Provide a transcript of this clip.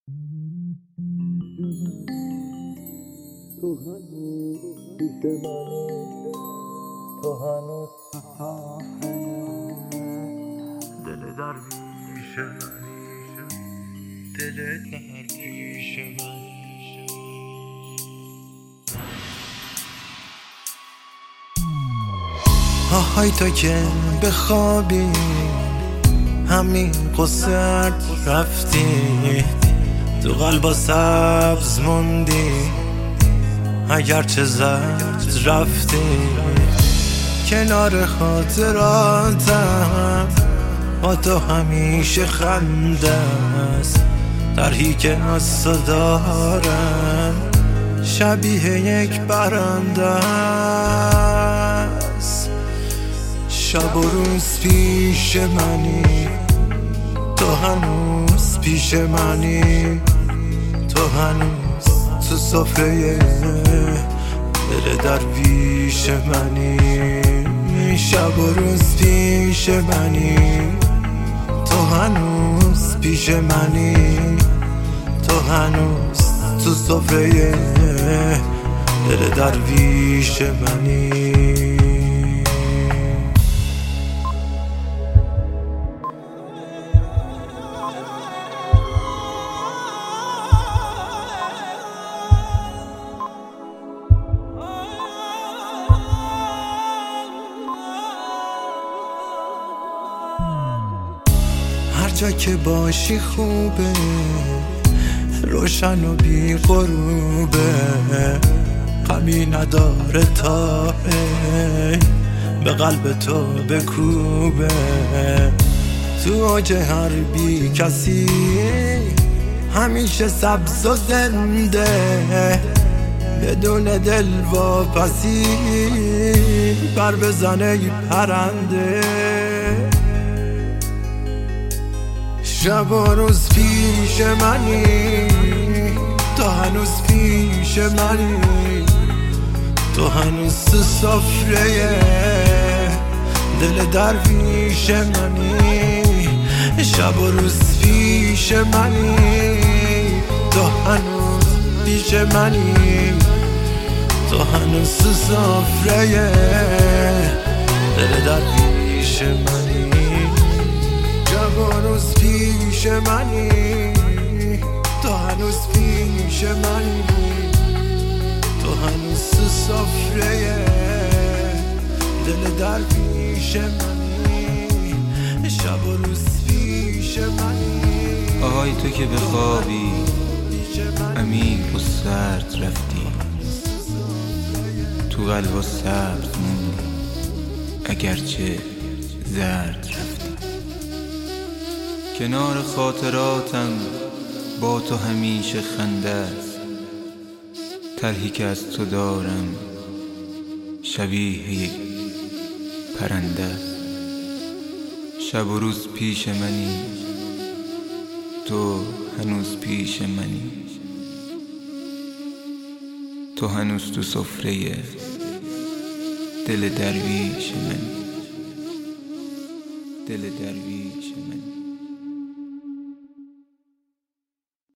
تو هنوز پیش منی، تو هنوز دل درویش منی، دل درویش منی. آهای تو که بخوابی همین قصد رفتی، تو قلبا سبز موندی اگرچه زرد رفتی. کنار خاطراتم با تو همیشه خنده است، طرحی که از تو دارم شبیه یک برنده است. شب و روز پیش منی، تو هنوز پیش منی، تو هنوز تو سفره دل درویش منی. شب و روز پیش منی، تو هنوز پیش منی، تو هنوز تو سفره دل درویش منی. هر جا که باشی خوبه، روشن و بی غروبه، غمی نداره تا به قلب تو بکوبه. تو اوج هر بی کسی همیشه سبز و زنده، بدون دل واپسی بر بزنه پرنده. شب و روز پیش منی، تو هنوز پیش منی، تو هنوز تو سفره دل درویش منی. شب و روز پیش منی، تو هنوز پیش منی، تو هنوز تو سفره دل درویش منی. شب و روز پیش منی، تو هنوز پیش منی، تو هنوز تو سفره دل درویش منی. شب و روز پیش منی. آهای تو که بخوابی عمیق و سرد رفتی، تو قلب و سبز موندی اگرچه زرد رفتی. کنار خاطراتم با تو همیشه خنده است، طرحی که از تو دارم شبیه یک پرنده است. شب و روز پیش منی، تو هنوز پیش منی، تو هنوز تو سفره دل درویش منی، دل درویش منی.